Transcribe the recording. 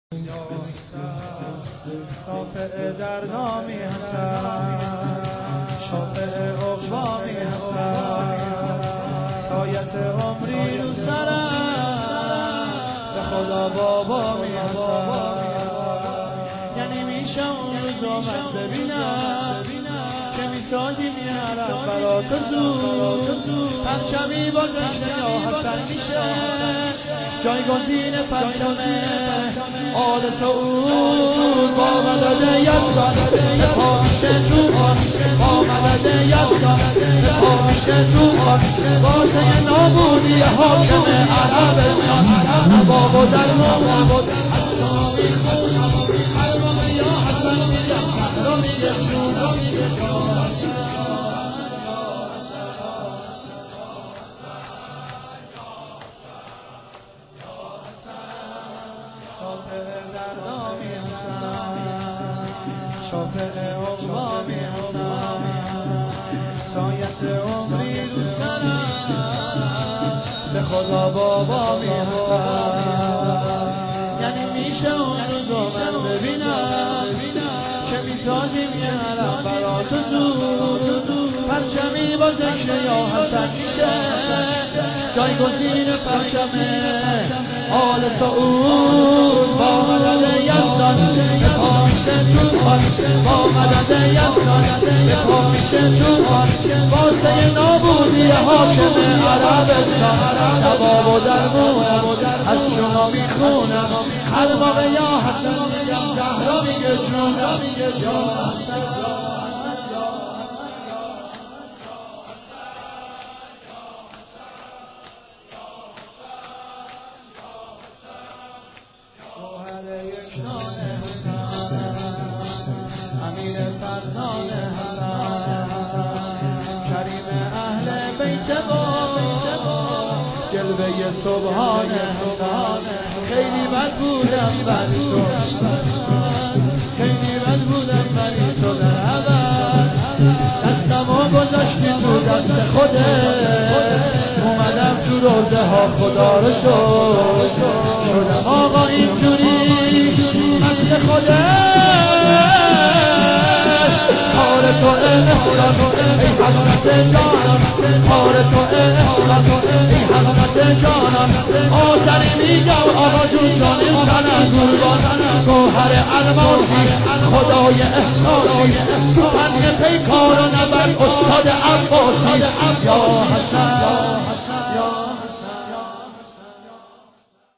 شافع در نامی حسن، شافع اقوامی حسن، سایت عمری رو سرم، به خدا بابا می حسن. یعنی میشه اون روزو من ببینم که میسازی میارم برا تو زود، پرچمی با ذکر یا حسن میشه جایگزین پرچم آل سعود. با مدد یزدان به پا میشه توفان، با مدد یزدان به پا میشه توفان، واسه نابودی حاکم عربستان. نواب و درمان از شما میخونم، هر موقع یا حسن میگم زهرا میگه جون میگه یا حسن. شافع اقوامی حسن، سایت عمری رو سرم، به خدا بابا می حسن. یعنی میشه اون روزو من ببینم که میسازی میارم برا تو زود، پرچمی با ذکر یا حسن میشه جایگزین پرچم آل سعود. با مدد یزدان به پا میشه توفان، با مدد یزدان به پا میشه توفان، واسه نابودی حاکم عربستان. نواب و درمونم از شما میخونم، هر موقع یا حسن میگم زهرا میگه جون میگه یا حسن. امیر فرزان حسن، کریم اهل بیت با جلوه سبحان حسن. خیلی بد بودم ولی تو، خیلی بد بودم ولی تو در عوض دستمو گذاشتی تو دست خودت. اومدم تو روزه ها خدا رو شدم آقا اینجوری مثل خودت. کار تو احسان ای حضرت جانان، کار تو احسان ای حضرت جانان. آذری میگم آقا جون جانم سنن قربان، گوهر الماسی خدای احساسی، فن پیکار و نبرد استاد عباسی. یا حسن یا